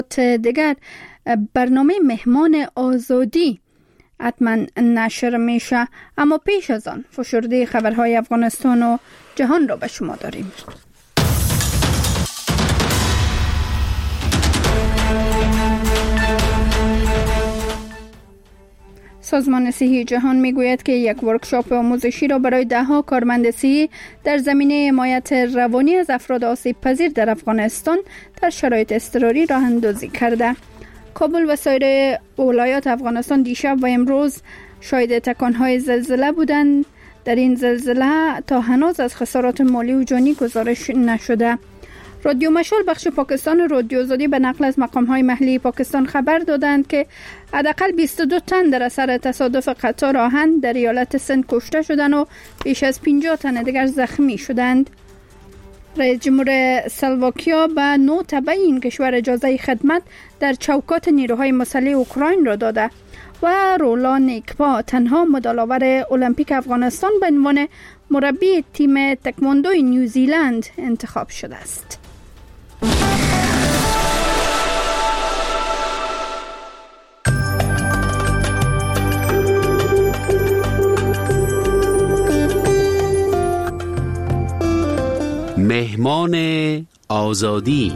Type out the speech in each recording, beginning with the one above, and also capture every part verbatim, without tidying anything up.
دیگر برنامه مهمان آزادی حتما نشر میشه، اما پیش از آن فشرده خبرهای افغانستان و جهان را به شما داریم. سازمان صحی جهان میگوید که یک ورکشاپ آموزشی را برای ده ها کارمند صحی در زمینه حمایت روانی از افراد آسیب پذیر در افغانستان در شرایط اضطراری راه اندازی کرده. کابل و سایر ولایات افغانستان دیشب و امروز شاهد تکانهای زلزله بودند. در این زلزله تا هنوز از خسارات مالی و جانی گزارش نشده. رادیو مشال بخش پاکستان رادیو آزادی به نقل از مقام‌های محلی پاکستان خبر دادند که حداقل بیست و دو تن در اثر تصادف قطار آهن در ایالت سند کشته شدند و بیش از پنجاه تن دیگر زخمی شدند. رئیس جمهور سلواکیا به نو تبع این کشور اجازه خدمت در چوکات نیروهای مسلح اوکراین را داده و رولان نیکپا تنها مدال‌آور المپیک افغانستان به عنوان مربی تیم تکواندوی نیوزیلند انتخاب شده است. مهمان آزادی.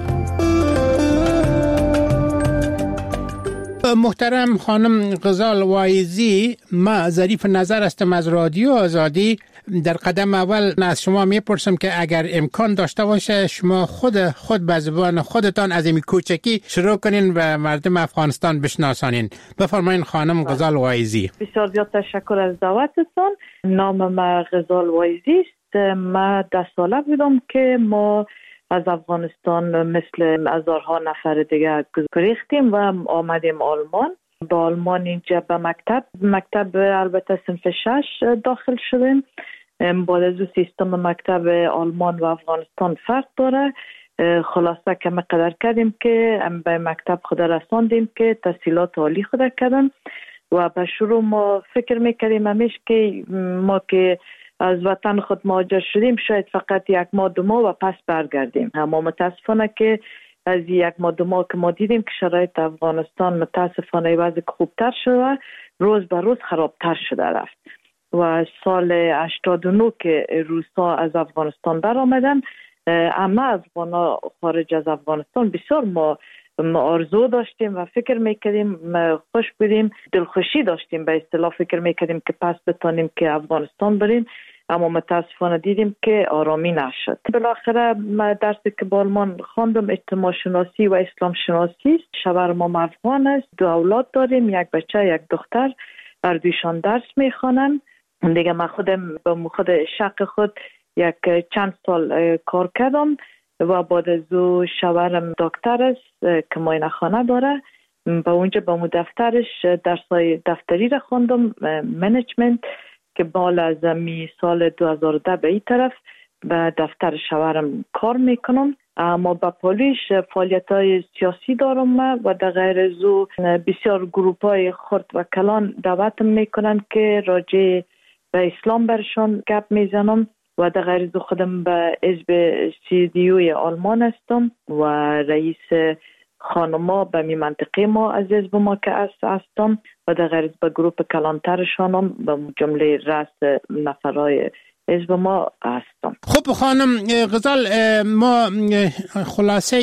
محترم خانم غزال وایزی، ما ظریف نظر هستم از رادیو آزادی. در قدم اول از شما میپرسم که اگر امکان داشته باشه شما خود خود به زبان خودتان از این کوچکی شروع کنین و مردم افغانستان بشناسانین. بفرمایین خانم غزال وایزی. بسیار زیاد تشکر از دعوتتون. نام ما غزال وایزی است. ما ده ساله بودم که ما از افغانستان مثل هزارها نفر دیگه گریختیم و آمدیم آلمان. با آلمان اینجا به مکتب مکتب البته صنف شش داخل شدیم. بعد از او سیستم مکتب آلمان و افغانستان فرق داره. خلاصه که ما قدر کردیم که به مکتب خود رساندیم که تحصیلات عالی خود کردن و به شروع ما فکر میکردیم همیشه که ما که از وطن خود مهاجر شدیم شاید فقط یک ماه دو ماه و پس برگردیم. اما متاسفانه که از یک ماه دو ماه که ما دیدیم که شرایط افغانستان متاسفانه وضع خوبتر شده، روز به روز خرابتر شده رفت و سال هشتاد و نه که روسا از افغانستان بر آمدن، اما افغانا خارج از افغانستان بسیار ما آرزو داشتیم و فکر میکردیم، خوش بودیم، دلخوشی داشتیم، به اصطلاح فکر میکردیم که پس بتانیم که افغانستان بریم، اما متاسفانه دیدیم که آرامی نشد. بالاخره من درسی که با آلمان خواندم اجتماع شناسی و اسلام شناسی است. شوهرم هم افغان است، دو اولاد داریم، یک بچه یک دختر، هر دویشان درس میخوانند. دیگه من خودم با خود شق خود یک چند سال کار کردم و بعد از او شوهرم دکتر است که معاینه خانه داره. با اونجا با مو دفترش درسای دفتری را خوندم، منیجمنت، که بالا از می سال دو هزار و ده به این طرف به دفتر شوهرم کار میکنم. اما با پولیش فعالیت های سیاسی دارم و در غیر از او بسیار گروپ های خرد و کلان دعوتم میکنن که راجع به اسلام برشان گپ میزنم و در غیر از خودم به حزب سی دی اوی آلمان هستم و رئیس خانما به می منطقه ما از حزب ما که هستم و در غیر از به گروپ کلانترشانم به جمله رأس نفرای حزب ما هستم. خب خانم غزال، ما خلاصه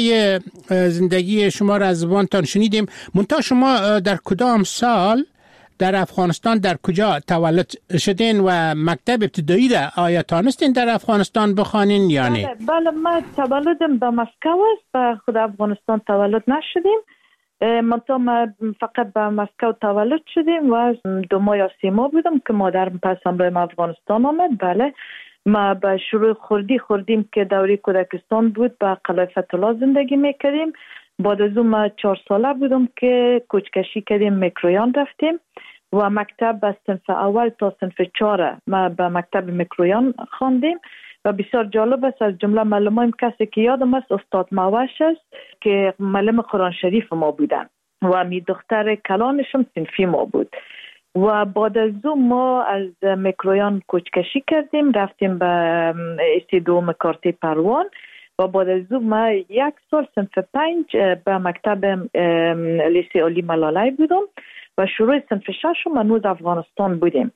زندگی شما را از زبانتان شنیدیم. منتها شما در کدام سال در افغانستان در کجا تولد شدین و مکتب ابتدایی را آیا تانستین در افغانستان بخوانین یا نه؟ بله, بله من تولدم به مسکو است، به خود افغانستان تولد نشدیم. منطقه ما فقط به مسکو تولد شدیم و دو ماه یا سه ماه بودم که مادرم پس همراه افغانستان آمد. بله ما به شروع خوردی خوردیم که دوره کودکستان بود، به قلعه فتح‌الله زندگی میکردیم. بعد از اون ما چهار ساله بودم که کوچکشی کردیم، میکرویان رفتیم و مکتب از صنف اول تا صنف چهار ما به مکتب میکرویان خواندیم و بسیار جالب است. از جمله معلمایم کسی که یادم است استاد موش است که معلم قرآن شریف ما بودن و می دختر کلانشم صنفی ما بود. و بعد از اون ما از میکرویان کوچکشی کردیم، رفتیم به ایسی دوم کارتی پروان و بعد از اون ما یک سال صنف پنج به مکتب لیسه علی ملاله بودم و شروع صنف شش ما نوز افغانستان بودیم.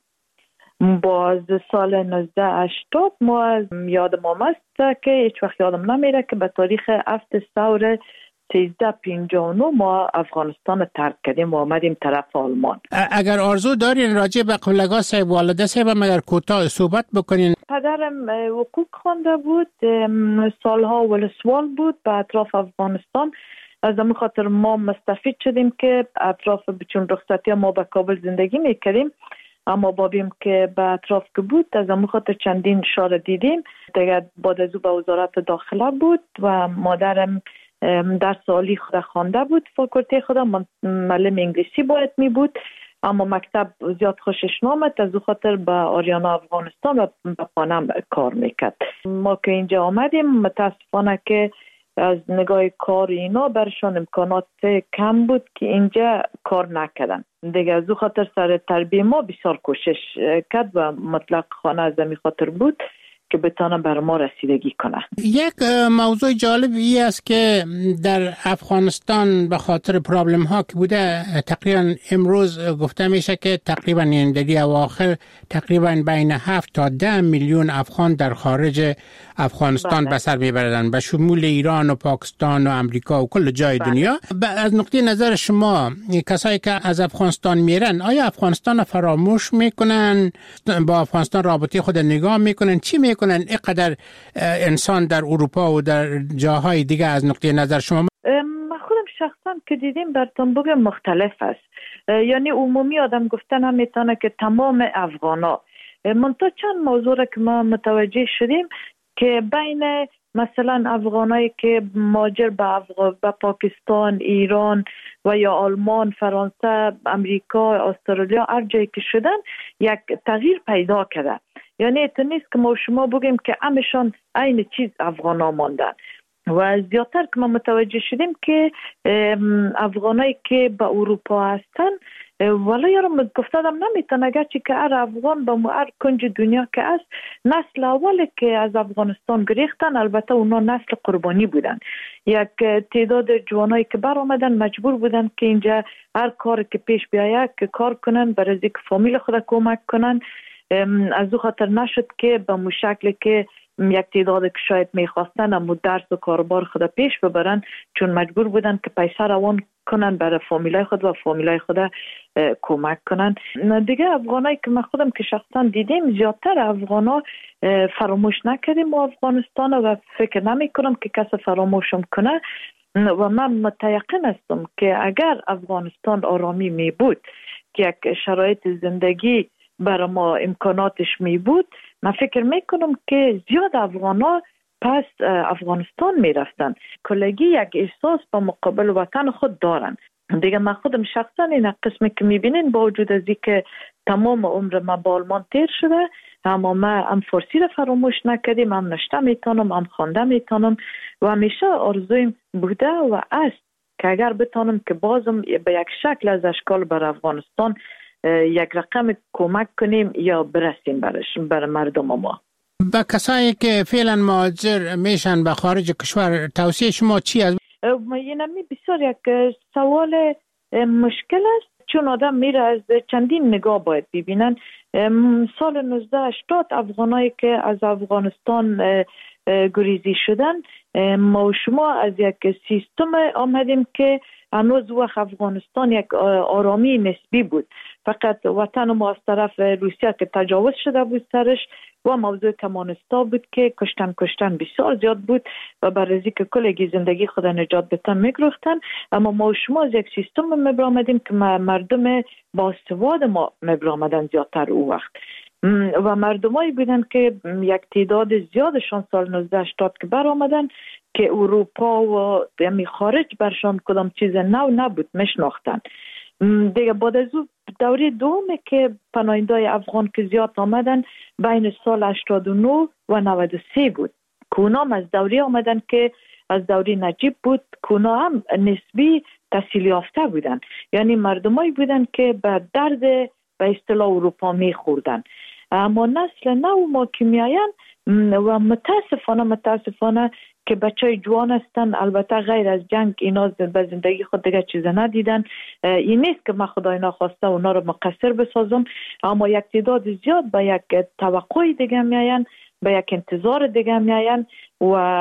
باز سال نوزده هشتاد ما یادم آمست که هیچ وقت یادم نمیره که به تاریخ هفت سور سیزده پینجاه و نه ما افغانستان ترک کردیم و آمدیم طرف آلمان. اگر آرزو دارین راجع به قبلگاه صاحب والده صاحب مگر کوتاه صحبت بکنین. پدرم حقوق خوانده بود، سالها ولسوال بود به اطراف افغانستان. از همون خاطر ما مستفید شدیم که اطراف بچون رخصتی ما به کابل زندگی میکردیم، اما بابیم که به اطراف که بود از همون خاطر چندین شار دیدیم. دیگر بعد از او به وزارت داخله بود و مادرم درس عالی خود خوانده بود، فاکولته خود معلم انگلیسی باید می بود، اما مکتب زیاد خوشش نامد، از او خاطر به آریانا افغانستان و به پانم کار میکرد. ما که اینجا آمدیم متاسفانه که از نگاه کار اینا برشان امکانات کم بود که اینجا کار نکردن. دیگه از او خاطر سر تربیه ما بسیار کوشش کرد و مطلق خانه از می خاطر بود که بتانه بر ما رسیدگی کنه. یک موضوع جالب ای است که در افغانستان به خاطر پرابلم ها که بوده تقریبا امروز گفته میشه که تقریبا این دلی اواخر تقریبا بین هفت تا ده میلیون افغان در خارج افغانستان به سر میبردن به شمول ایران و پاکستان و امریکا و کل جای بله. دنیا. از نقطه نظر شما کسایی که از افغانستان میرن آیا افغانستان فراموش میکنن، با افغانستان رابطه خود نگاه میکنن، چی میکنن اینقدر انسان در اروپا و در جاهای دیگه؟ از نقطه نظر شما من خودم شخصا که دیدیم براتون بگم مختلف است، یعنی عمومی آدم گفتن هم میتونه که تمام افغانا، منتها چند موضوع را که ما متوجه شدیم که بین مثلا افغانایی که مهاجر به افغان به پاکستان، ایران و یا آلمان، فرانسه، امریکا، استرالیا هر جایی که شدن یک تغییر پیدا کرده. یعنی ات نیست که ما شما بگیم که همشان عین چیز افغانا ماندن و زیادتر که ما متوجه شدیم که افغانایی که به اروپا هستن ولی یارم گفتادم نمیتون اگرچه که هر افغان به هر کنج دنیا که است نسل اولی که از افغانستان گریختن، البته اونا نسل قربانی بودن. یک تعداد جوانایی که بر آمدن مجبور بودن که اینجا هر کار که پیش بیاید که کار کنن برای اینکه فامیل خود کمک کنن. از او خاطر نشد که به مو شکل که یک تعداد که شاید میخواستن اما درس و کاربار خود پیش ببرن، چون مجبور بودن که پیسه روان کنن برای فامیلای خود و فامیلای خود کمک کنن. دیگه افغانایی که من خودم که شخصا دیدیم زیادتر افغانا فراموش نکردیم و افغانستان و فکر نمی کنم که کسی فراموشم کنه و من متیقن هستم که اگر افغانستان آرامی می بود که یک شرایط زندگی برای ما امکاناتش می بود، من فکر میکنم که زیاد افغانا پس افغانستان میرفتن. کلگی یک احساس با مقابل وطن خود دارن. دیگه من خودم شخصا این قسمی که میبینین با وجود از که تمام عمر ما با آلمان تیر شده، اما ما هم فارسی رو فراموش نکردیم، هم نشته میتونم، هم خوانده میتونم و همیشه آرزویم بوده و است که اگر بتونم که بازم به یک شکل از اشکال بر افغانستان یک رقم کمک کنیم یا برسیم برش بر مردم ما. با کسایی که فعلا مهاجر میشن به خارج کشور توصیه شما چی است؟ اینمی بسیار یک سوال مشکل است، چون آدم میره از چندین نگاه باید ببینن. سال نوزده هشتاد افغانایی که از افغانستان گریزی شدن، ما و شما از یک سیستم آمدیم که هنوز وقت افغانستان یک آرامی نسبی بود، فقط وطن ما از طرف روسیه که تجاوز شده بود سرش و موضوع کمانستا بود که کشتن کشتن بسیار زیاد بود و برای که کلگی زندگی خود نجات بتن میگرفتن. اما ما و شما از یک سیستم مبرامدیم که مردم با سواد ما مبرامدن زیادتر او وقت و مردمایی بودن که یک تعداد زیادشان سال نوزده هشتاد که بر آمدن که اروپا و یعنی خارج برشان کدام چیز نو نبود مشناختن. دیگه بعد از او دوره دومه که پناهنده‌های افغان که زیاد آمدن بین سال هشتاد و نه و نود و سه بود که اونا از دوره آمدن که از دوره نجیب بود که اونا هم نسبی تحصیل یافته بودن، یعنی مردمایی بودن که به درد به اصطلاح اروپا میخوردن. اما نسل نو ما که میاین و متاسفانه متاسفانه که بچه جوان هستن، البته غیر از جنگ اینا به زندگی خود دیگه چیز ندیدن. این نیست که من خدای ناخواسته اونا رو مقصر بسازم، اما یک تعداد زیاد به یک توقع دیگه میاین، به یک انتظار دیگه میاین و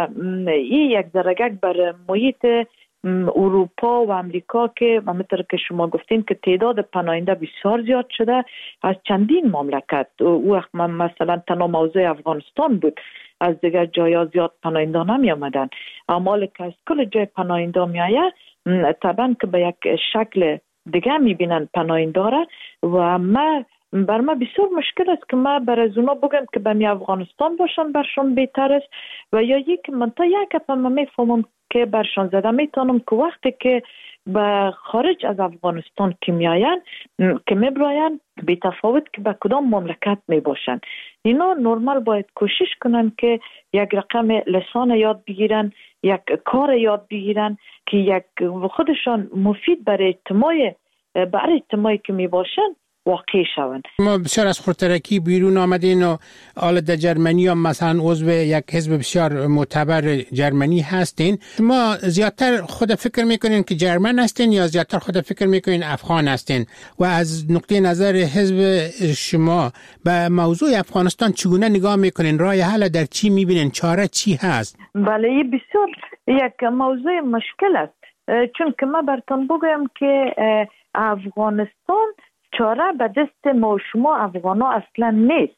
این یک درجه بر محیط اروپا و امریکا که همونطور که شما گفتین که تعداد پناهنده بسیار زیاد شده از چندین مملکت. او وقت مثلا تنها موضوع افغانستان بود، از دیگر جایا زیاد پناهنده نمی آمدن، اما که از کل جای پناهنده می آید طبعا که به یک شکل دیگه می بینن پناهنده را و ما بر ما بسیار مشکل است که ما بر از اونا بگم که به افغانستان باشن برشان بهتر است و یا یک من تا یک اپا ما میفهمم که برشان زده میتونم که وقتی که به خارج از افغانستان که میاین که میبراین بی تفاوت که به کدام مملکت میباشن، اینا نرمال باید کوشش کنن که یک رقم لسان یاد بگیرن، یک کار یاد بگیرن که یک خودشان مفید برای اجتماع برای اجتماعی که میباشن واقع شوند. ما بسیار از خودترکی بیرون آمدین و حالا در جرمنی هم مثلا عضو یک حزب بسیار معتبر جرمنی هستین. شما زیادتر خود فکر میکنین که جرمن هستین یا زیادتر خود فکر میکنین افغان هستین و از نقطه نظر حزب شما به موضوع افغانستان چگونه نگاه میکنین؟ راه حل در چی میبینین؟ چاره چی هست؟ بله بسیار یک موضوع مشکل است، چون که ما براتون بگویم که افغانستان چاره به دست ما شما افغانا اصلا نیست.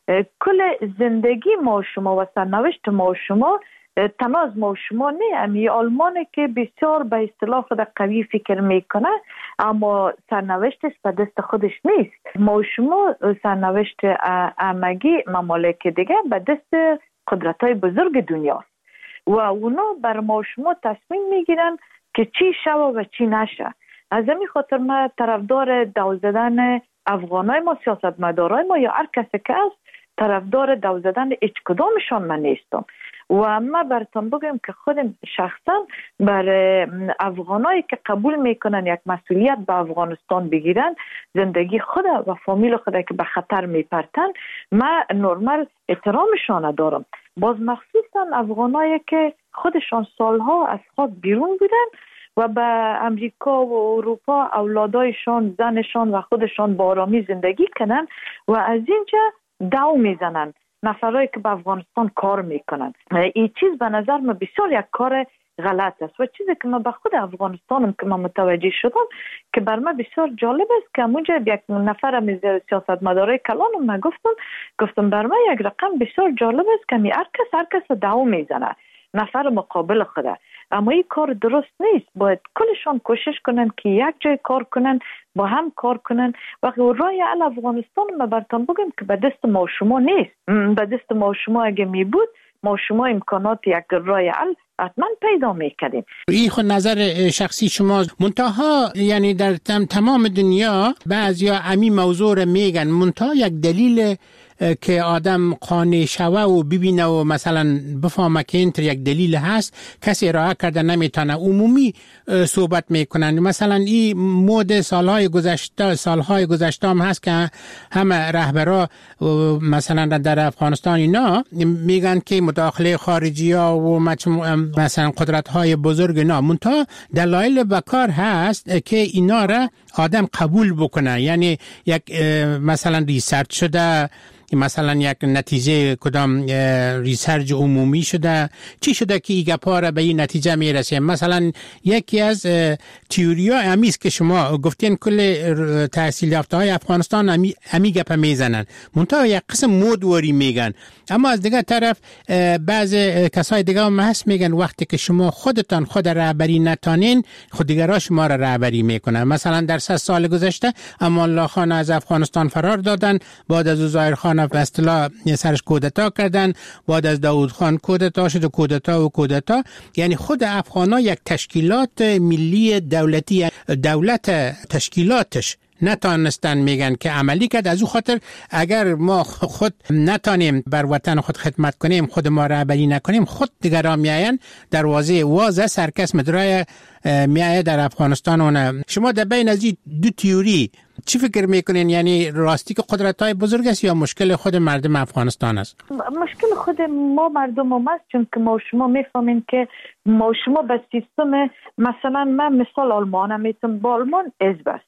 کل زندگی ما شما و سرنوشت ما شما تنها از ما شما نه، امی آلمانه که بسیار به اصطلاح خود قوی فکر میکنه اما سرنوشتش به دست خودش نیست. ما شما سرنوشت همگی ممالک دیگه به دست قدرت‌های بزرگ دنیا و اونا بر ما شما تصمیم میگیرن که چی شوه و چی نشه. از همین خاطر ما طرفدار دو زدن افغانای ما، سیاستمدارای ما یا هر کسی که است طرفدار دو زدن هیچ کدامشان من نیستم و ما براتون بگم که خودم شخصا بر افغانایی که قبول میکنن یک مسئولیت به افغانستان بگیرن، زندگی خود و فامیل خود که به خطر میپرتن، ما نرمال احترامشان دارم. باز مخصوصا افغانایی که خودشان سالها از خاک بیرون بودن و به امریکا و اروپا اولادایشان، زنشان و خودشان با آرامی زندگی کنن و از اینجا دو میزنن نفرایی که به افغانستان کار میکنن. این چیز به نظر من بسیار یک کار غلط است و چیزی که من به خود افغانستانم که من متوجه شدم که بر من بسیار جالب است که اونجا یک نفر از سیاستمدارای کلانم من گفتم گفتم بر من یک رقم بسیار جالب است که هر کس هر کس دو میزنه نفر مقابل خوده، اما این کار درست نیست. باید کلشان کوشش کنن که یک جای کار کنن، با هم کار کنن و رای حل افغانستان ما براتون بگم که به دست ما شما نیست. به دست ما شما اگه می بود ما شما امکانات یک رای حل حتما پیدا میکردیم. این خود نظر شخصی شما. منتها یعنی در تم تمام دنیا بعضیا امی موضوع رو میگن، منتها یک دلیل که آدم قانع شوه و ببینه و مثلا بفهمه که این یک دلیل هست کسی ارائه کرده نمیتونه، عمومی صحبت میکنن. مثلا این مود سالهای گذشته سالهای گذشته هم هست که همه رهبرا مثلا در افغانستان اینا میگن که مداخله خارجی ها و مثلا قدرت های بزرگ اینا، منتها دلایل بکار هست که اینا را آدم قبول بکنه. یعنی یک مثلا ریسرچ شده، مثلا یک نتیجه کدام ریسرچ عمومی شده، چی شده که این گپا را به این نتیجه میرسه. مثلا یکی از تئوریا امیست که شما گفتین کل تحصیل یافته های افغانستان امی, امی گپا میزنن، منتها یک قسم مودوری میگن. اما از دیگه طرف بعض کسای دیگه هم هست میگن وقتی که شما خودتان خود رهبری نتانین خود دیگرها شما را رهبری میکنن. مثلا در سه سال گذشته امان الله خان از افغانستان فرار دادن، بعد از ظاهر خان به اصطلاح سرش کودتا کردن، بعد از داوود خان کودتا شد و کودتا و کودتا. یعنی خود افغانا یک تشکیلات ملی دولتی، دولت تشکیلاتش نتانستن میگن که عملی کرد. از او خاطر اگر ما خود نتانیم بر وطن خود خدمت کنیم، خود ما رهبری نکنیم، خود دیگران میاین دروازه واز سرکس مدرای میایه در افغانستان. اون شما در بین از این دو تیوری چی فکر میکنین؟ یعنی راستی که قدرت های بزرگ است یا مشکل خود مردم افغانستان است؟ مشکل خود ما مردم هم است، چون که ما شما میفهمین که ما شما به سیستم، مثلا من مثال آلمان هم میتونم، با آلمان حزب است،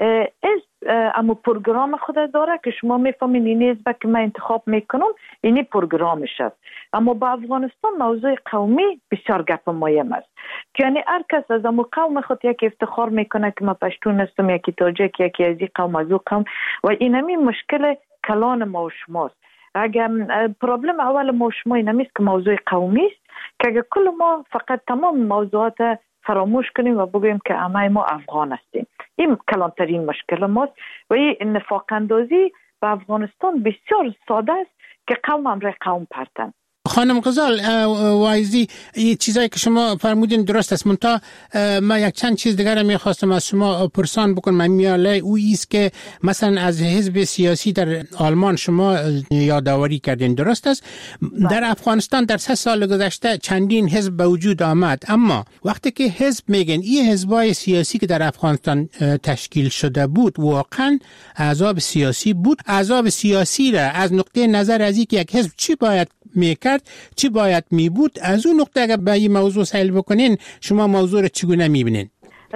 حزب اما پروگرام خود داره که شما میفهمین این حزب که من انتخاب میکنم اینی پروگرامش است. اما با افغانستان موضوع قومی بسیار گپ مهم است، که یعنی هر کس از امو قوم خود یک افتخار میکنه که من پشتون هستم، یکی تاجیک، یکی از این قوم از او قوم، و اینمی مشکل کلان ما و شماست. اگر پرابلم اول ما و شما اینمیست که موضوع قومی است، که اگر کل ما فقط تمام موضوعات فراموش کنیم و بگوییم که همه ما افغان هستیم، این کلانترین مشکل ماست. و این نفاق اندازی به افغانستان بسیار ساده است که قوم امر قوم پرتن. خانم غزال وایزی، این چیزایی که شما فرمودین درست است، منتها ما یک چند چیز دیگر میخواستم از شما پرسان بکنم. من میاله او ایست که مثلا از حزب سیاسی در آلمان شما یادآوری کردین، درست است؟ در افغانستان در سه سال گذشته چندین حزب به وجود آمد، اما وقتی که حزب میگن این حزبای سیاسی که در افغانستان تشکیل شده بود واقعا احزاب سیاسی بود؟ احزاب سیاسی را از نقطه نظر از اینکه یک حزب چی باید میکرد، چی باید میبود، از اون نقطه اگر به این موضوع سائل بکنین شما موضوع رو چگونه میبینین؟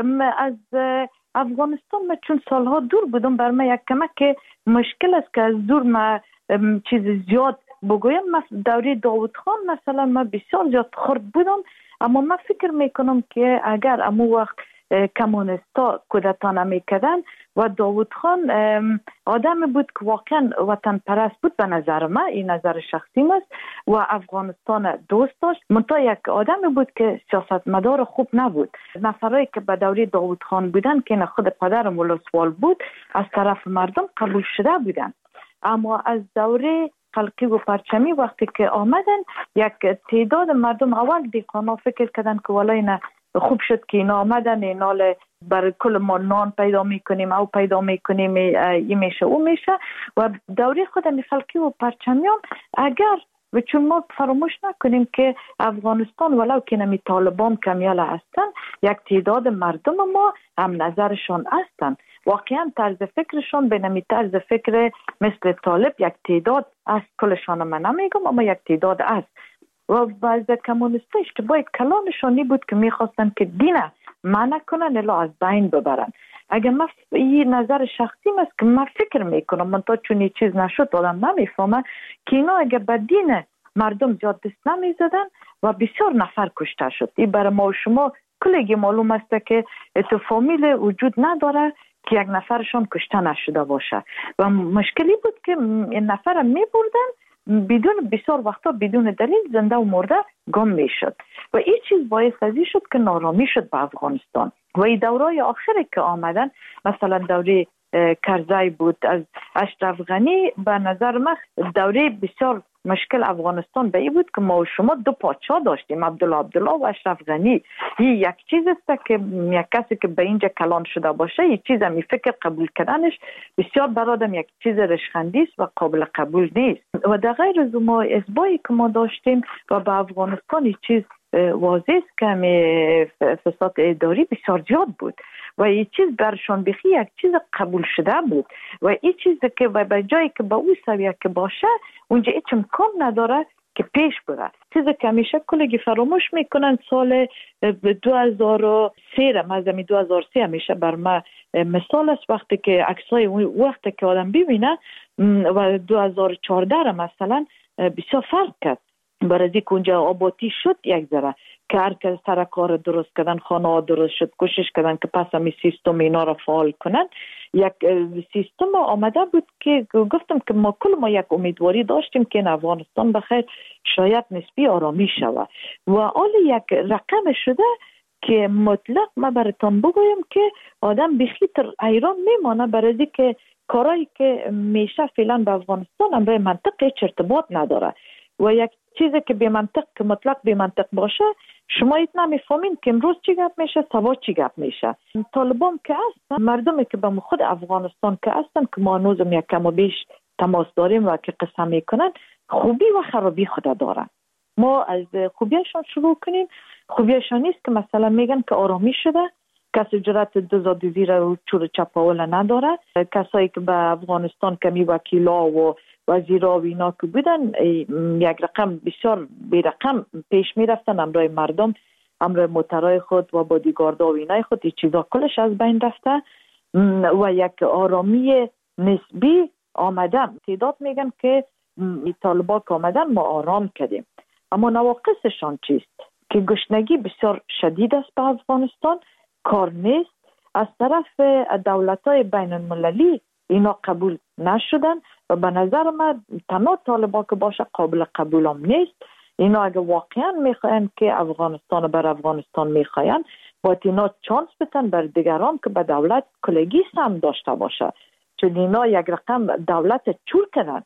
از افغانستان من چون سالها دور بودم، بر من یک کمک مشکل است که از دور ما چیز زیاد بگویم. دوره داوود خان مثلا من بسیار زیاد خرد بودم، اما من فکر میکنم که اگر امو وقت کمونستا کودتا نمیکردن و داوود خان آدم بود که واقعا وطن پرست بود، به نظر من، این نظر شخصی است، و افغانستان دوست داشت، منتها یک آدم بود که سیاستمدار خوب نبود. نفرایی که به دوره داوود خان بودن که نه خود پدر ولسوال بود، از طرف مردم قبول شده بودن، اما از دوره خلقی و پرچمی وقتی که آمدن یک تعداد مردم اول دیقانا فکر کردن که والا اینا خوب شد که اینا آمدن، اینا برای کل ما نان پیدا میکنیم او پیدا میکنیم، این میشه او میشه. و دوره خود خلقی و پرچمیان اگر و چون ما فراموش نکنیم که افغانستان ولو که نمی طالبان کمیال هستن، یک تعداد مردم ما هم نظرشان هستن، واقعا طرز فکرشان به نمی طرز فکر مثل طالب یک تعداد است، کلشان من نمیگم اما یک تعداد است. و بعض کمونیستا اشتباه کلانشانی بود که میخواستن که دین منع کنن الا از بین ببرن. اگر من این نظر شخصی است که من فکر میکنم، من تا چون این چیز نشد آدم نمیفهمه که اینا اگر به دین مردم زیاد دست نمیزدن و بسیار نفر کشته شد. این برای ما و شما کلگی معلوم است که تو فامیل وجود نداره که یک نفرشان کشته نشده باشه و مشکلی بود که این نفر میبردن بدون بسیار وقتا بدون دلیل زنده و مرده گم میشد و این چیز باعث ازی شد که نارامی شد به افغانستان. و این دورای آخری که آمدن، مثلا دوره کرزی بود از اشرف غنی، به نظر من دوره بسیار مشکل افغانستان به این بود که ما و شما دو پادشاه داشتیم، عبدالله عبدالله و اشرف غنی. این یک چیز است که یک کسی که به اینجا کلان شده باشه، یک چیز می فکر قبول کردنش بسیار برادم یک چیز رشخندی است و قابل قبول نیست. و در غیر از ما ازبایی که ما داشتیم و به افغانستان یک چیز واضح است که فساد اداری بسیار زیاد بود و این چیز برشان بخی یک چیز قبول شده بود و این چیز که به جایی که به اون سویه که باشه اونجا هیچ امکان نداره که پیش بره. چیزی که همیشه کلگی فراموش میکنن سال دو هزار و سه مزمی دو هزار و سه همیشه بر ما مثال است، وقتی که عکسای وقتی که آدم ببینه و دو هزار و چهارده مثلا بسیار فرق کرد، برای که اونجا آبادی شد یک ذره که هر کس سر کار درست کردن، خانه ها درست شد، کوشش کردن که پس همی سیستم اینا را فعال کنن. یک سیستم آمده بود که گفتم که ما کل ما یک امیدواری داشتیم که این افغانستان بخیر شاید نسبی آرامی شود و حال یک رقم شده که مطلق ما براتون بگویم که آدم بخیتر ایران میمانه، برای که کارایی که میشه فعلا به افغانستان هم به منطق هیچ ارتباط نداره و یک چیزی که به منطق که مطلق به منطق باشه شما ایت نمیفهمین که امروز چی گپ میشه، سبا چی گپ میشه. طالبان که هستن، مردمی که به خود افغانستان که هستن که ما هنوزم یک کم و بیش تماس داریم و که قسم میکنن، خوبی و خرابی خود دارن. ما از خوبیشان شروع کنیم. خوبیشان نیست که مثلا میگن که آرامی شده، کسی جرأت دزدی را چور چپاول نداره. کسایی که به افغانستان کمی وکیلا و وزیرا و اینا که بودن یک رقم بسیار بی رقم پیش می رفتن، امرای مردم، امرای موترای خود و بادیگاردا و اینای خود، این چیزا کلش از بین رفته و یک آرامی نسبی آمدن. تعداد میگن که طالبان که آمدن ما آرام کردیم، اما نواقصشان چیست؟ که گشنگی بسیار شدید است به افغانستان، کار نیست، از طرف دولت‌های بین المللی اینا قبول نشدن و به نظر من تنها طالبان که باشه قابل قبول هم نیست. اینا اگه واقعا میخواین که افغانستان بر افغانستان میخواین، باید اینا چانس بتن بر دیگران که به دولت کلگی هم داشته باشه، چون اینا یک رقم دولت چور کنن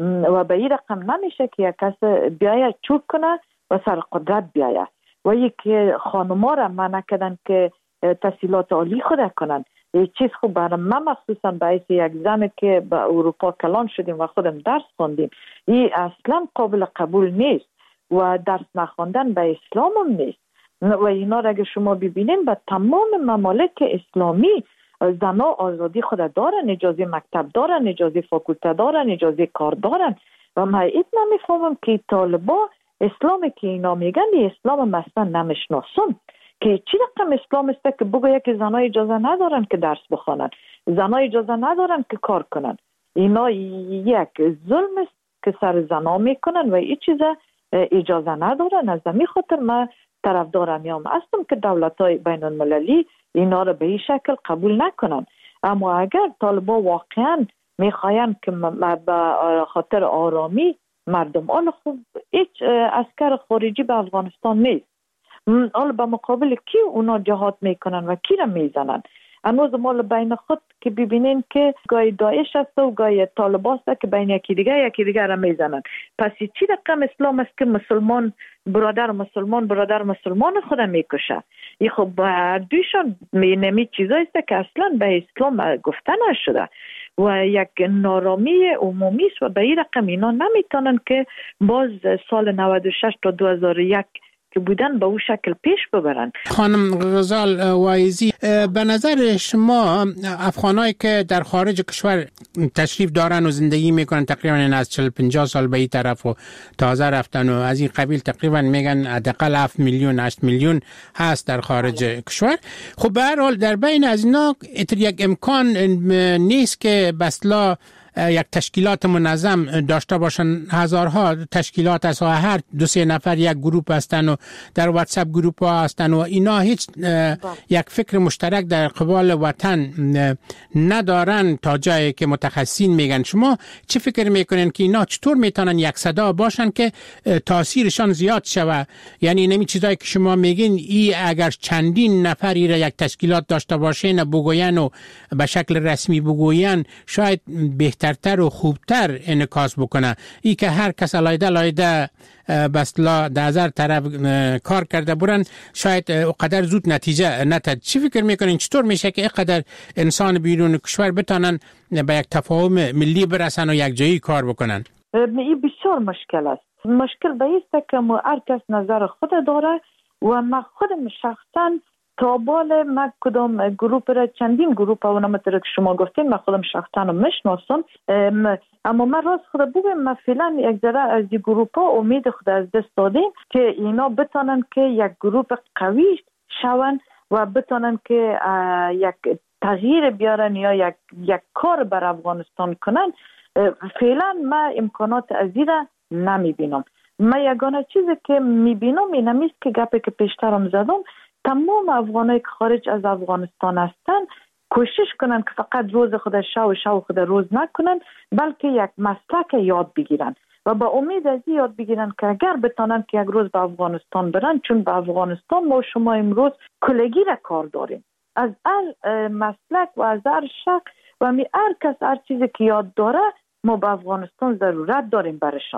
و به این رقم نمیشه که یک کس بیاید چور کنه و سر قدرت بیاید و یک خانما را منع کردن که تحصیلات عالی خود کنن. یک چیز خوب برای من مخصوصا باعث یک زن که به اروپا کلان شدیم و خودم درس خوندیم، این اصلا قابل قبول نیست و درس نخواندن به اسلام هم نیست و اینا را اگه شما ببینین به تمام ممالک اسلامی زنها آزادی خود دارن، اجازه مکتب دارن، اجازه فاکولته دارن، اجازه کار دارن و من ایت نمیفهمم که طالبا اسلامی که اینا میگن این اسلام مثلا نمیشناسم که چی رقم اسلام است که بگوید که زنها اجازه ندارن که درس بخوانن، زنها اجازه ندارن که کار کنن. اینا یک ظلم است که سر زنها میکنن و این چیزا اجازه ندارن. از همین خاطر من طرفدار میام هستم که دولت‌های بین المللی اینا رو به این شکل قبول نکنن. اما اگر طالبان واقعا میخواین که به خاطر آرامی مردم، حالا خوب هیچ عسکر خارجی به افغانستان نیست، حالا به مقابل کی اونا جهاد میکنن و کی را میزنن؟ هنوز ما بین خود که ببینین که گاهی داعش است و گاهی طالبان است که بین یکی دیگه یکی دیگه را میزنن. پس چی رقم اسلام است که مسلمان برادر مسلمان برادر مسلمان خود میکشه؟ این خب دویشان نمی چیزایی است که اصلا به اسلام گفته نشده و یک نارامی عمومی است و به این رقم اینا نمیتونن که باز سال نود و شش تا دو هزار و یک که بودن به اون شکل پیش ببرن. خانم غزال وایزی، به نظر شما افغانایی که در خارج کشور تشریف دارن و زندگی میکنن تقریبا از چهل پنجاه سال به این طرف و تازه رفتن و از این قبیل تقریبا میگن حداقل هفت میلیون هشت میلیون هست در خارج کشور، خب به هر حال در بین از اینا یک امکان نیست که بسلا یک تشکیلات منظم داشته باشن؟ هزارها تشکیلات از هر دو سه نفر یک گروپ هستن و در واتساپ گروپ ها هستن و اینا هیچ یک فکر مشترک در قبال وطن ندارن تا جایی که متخصصین میگن. شما چه فکر میکنین که اینا چطور میتونن یک صدا باشن که تاثیرشان زیاد شوه؟ یعنی نمی چیزایی که شما میگین ای اگر چندین نفری را یک تشکیلات داشته باشین بگوین و به شکل رسمی بگوین شاید بهتر تر و خوبتر انعکاس بکنه. ای که هر کس لایده لایده بسلا در هزار طرف کار کرده برن شاید اقدر زود نتیجه نتد. چی فکر میکنین چطور میشه که اقدر انسان بیرون کشور بتانن به یک تفاهم ملی برسن و یک جایی کار بکنن؟ این بسیار مشکل است. مشکل به ایست که هر کس نظر خود داره و من خودم شخصا تابال من کدام گروپ را چندین گروپ ها و نمتره که شما گفتین من خودم شخصا میشناسم، اما من راست خود بگم من فعلا یک ذره از این گروپ ها امید خود از دست دادیم که اینا بتانن که یک گروپ قوی شون و بتانن که یک تغییر بیارن یا یک یک کار بر افغانستان کنن. فعلا من امکانات ازی را نمیبینم. من یگانه چیزی که میبینم این همیست که گپی که پیشترم زدم، تمام افغانایی که خارج از افغانستان هستن کوشش کنن که فقط روز خود شو شو خود روز نکنن، بلکه یک مسلک یاد بگیرن و با امید از یاد بگیرن که اگر بتانن که یک روز به افغانستان برن، چون به افغانستان ما شما امروز کلگی را کار داریم از هر مسلک و از هر شخص و می هر کس هر چیزی که یاد داره ما به افغانستان ضرورت داریم برشان.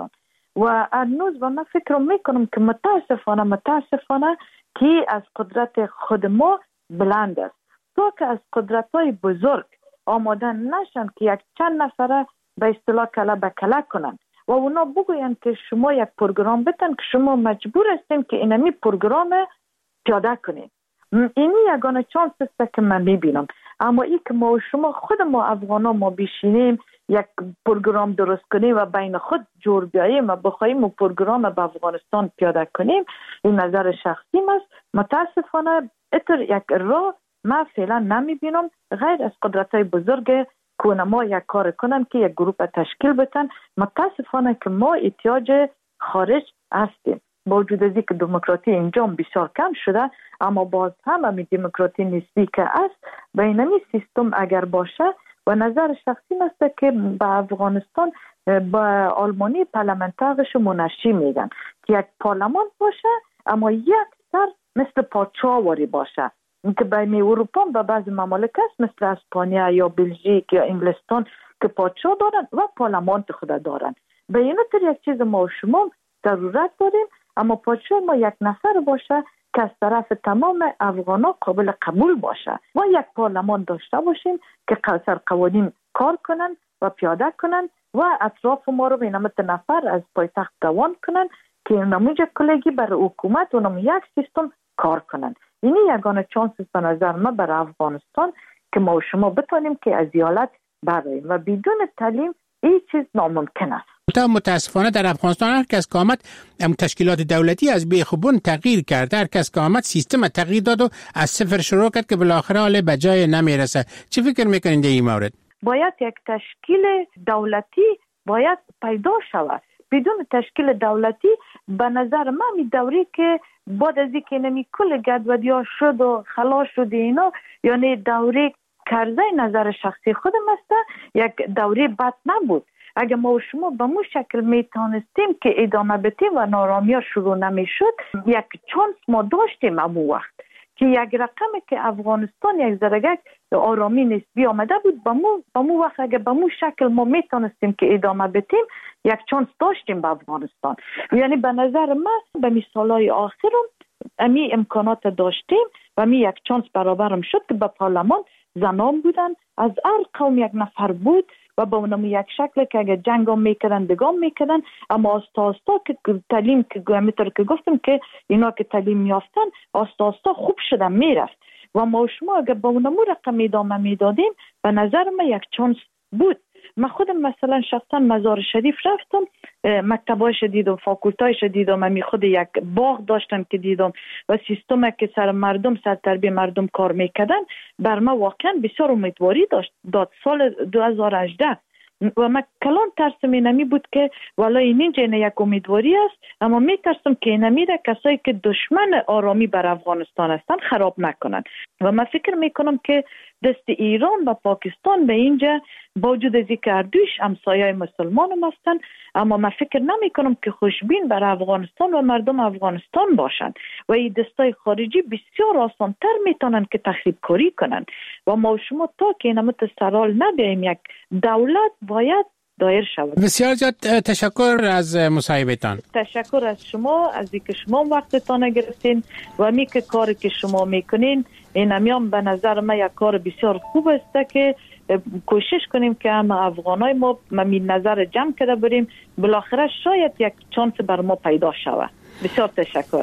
و هنوز و من فکر میکنم که متاسفانه متاسفانه که از قدرت خود ما بلند است. تو که از قدرت های بزرگ آماده نشن که یک چند نفره به اصطلاح کله به کله کنن و اونا بگوین که شما یک پروگرام بتن که شما مجبور هستیم که اینمی پروگرام پیاده کنیم. اینی یگانه چانس است که من میبینم. اما ای که ما و شما خود ما افغانا ما بشینیم یک پروگرام درست کنیم و بین خود جور بیاییم و بخوایم و پروگرام به افغانستان پیاده کنیم، این نظر شخصیم است. متاسفانه اتر یک راه ما فعلا نمیبینم غیر از قدرت های بزرگ که ما یک کار کنن که یک گروه تشکیل بتن. متاسفانه که ما احتیاج خارج هستیم. با وجود از اینکه دموکراسی اینجا بسیار کم شده، اما باز هم همین دموکراسی نسبی که است به اینمی سیستم اگر باشه و نظر شخصی است که به افغانستان با آلمانی پارلمانترش منشی میگن که یک پارلمان باشه اما یک سر مثل پادشاهواری باشه که بین اروپا و بعضی ممالک است مثل اسپانیا یا بلژیک یا انگلستان که پادشاه دارن و پارلمان خود دارن. به این طور یک چیز ما و شما ضرورت داریم، اما پادشاه ما یک نفر باشه که از طرف تمام افغانا قابل قبول باشه و یک پارلمان داشته باشیم که سر قوانین کار کنن و پیاده کنن و اطراف ما رو به نمت نفر از پایتخت دوان کنن که نموجه کلگی برای حکومت و نمو یک سیستم کار کنن. اینی یگانه چانس به نظر ما برای افغانستان که ما و شما بتانیم که از ایالت براییم و بدون تعلیم این چیز ناممکن است. متاسفانه در افغانستان هر کس که آمد تشکیلات دولتی از بیخوبون تغییر کرد. هر کس که آمد سیستم تغییر داد و از صفر شروع کرد که بالاخره حال به جای نمیرسه. چی فکر میکنید در این مورد؟ باید یک تشکیل دولتی باید پیدا شود. بدون تشکیل دولتی به نظر من می دوری که بعد از اینکه نمی کل گدودیا شد و خلاص شد اینا، یعنی دوری کرزه نظر شخصی خودم است یک دوری بد نبود. اگر ما و شما به مو شکل می تانستیم که ادامه بدیم و نارامی ها شروع نمی شد، یک چانس ما داشتیم امو وقت که یک رقمی که افغانستان یک درجه آرامی نسبی آمده بود، به مو, به مو وقت اگر به مو شکل ما می تانستیم که ادامه بدیم یک چانس داشتیم به افغانستان. یعنی به نظر من به مثالای آخرم امی امکانات داشتیم و می یک چانس برابرم شد که به پارلمان زنان بودن، از هر قوم یک نفر بود و با اونم یک شکل که اگر جنگ هم میکردن دگام میکردن، اما آستا آستا که تعلیم که گوهمیتر که گفتم که اینا که تعلیم میافتن آستا آستا خوب شدن میرفت و ما شما اگر با اونم رقم ادامه میدادیم به نظر من یک چانس بود. من خودم مثلا شخصا مزار شریف رفتم، مکتبایش دیدم، فاکولتایش دیدم، من خود یک باغ داشتم که دیدم و سیستم که سر مردم سر تربیه مردم کار میکردن بر ما واقعا بسیار امیدواری داشت داد. سال دو هزار و هجده و من کلان ترسم اینمی بود که والا اینجا این یک امیدواری است، اما می ترسم که اینمی را کسایی که دشمن آرامی بر افغانستان هستن خراب نکنن و من فکر میکنم که دست ایران و پاکستان به اینجا با وجود از اینکه اردویش همسایه مسلمان هم هستن، اما من فکر نمی کنم که خوشبین بر افغانستان و مردم افغانستان باشند و این دستای خارجی بسیار آسان تر میتونن که تخریب کاری کنن و ما و شما تا که اینمت سرال نبیاییم یک دولت باید دایر شود. بسیار زیاد تشکر از مصاحبتان. تشکر از شما از اینکه شما وقتتان گرفتین و می که کاری که شما میکنین این همیان به نظر من یک کار بسیار خوب است که کوشش کنیم که هم افغانای ما می نظر جمع کرده بریم، بالاخره شاید یک چانس بر ما پیدا شود. بسیار تشکر.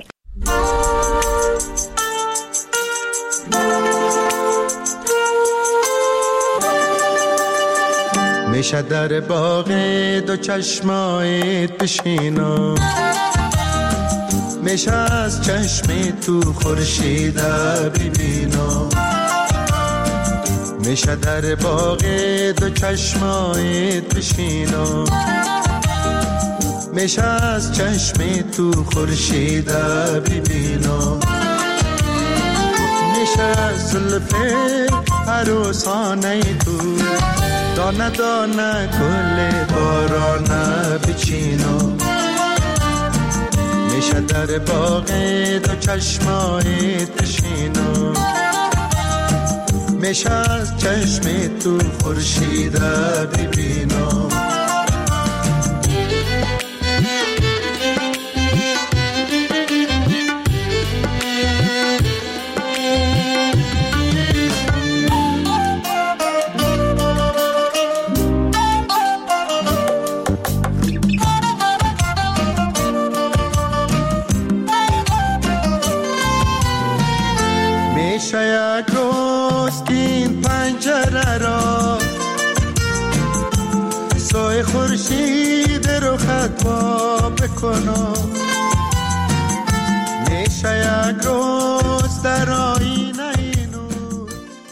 میشه در باغ دو چشمایت بشینم، میشه از چشم تو خورشید ببینم، میشه در باغ دو چشمایت بشینم، میشه از چشم تو خورشید ببینم، میشه از زلف عروسانه تو دانه دانه گل بارانه بچینم، میشه در باغ دو چشمایت بشینم، میشه از چشم تو خورشید ببینم. ای خورشید رو خطوا بکنم، میشه یک روز در آیین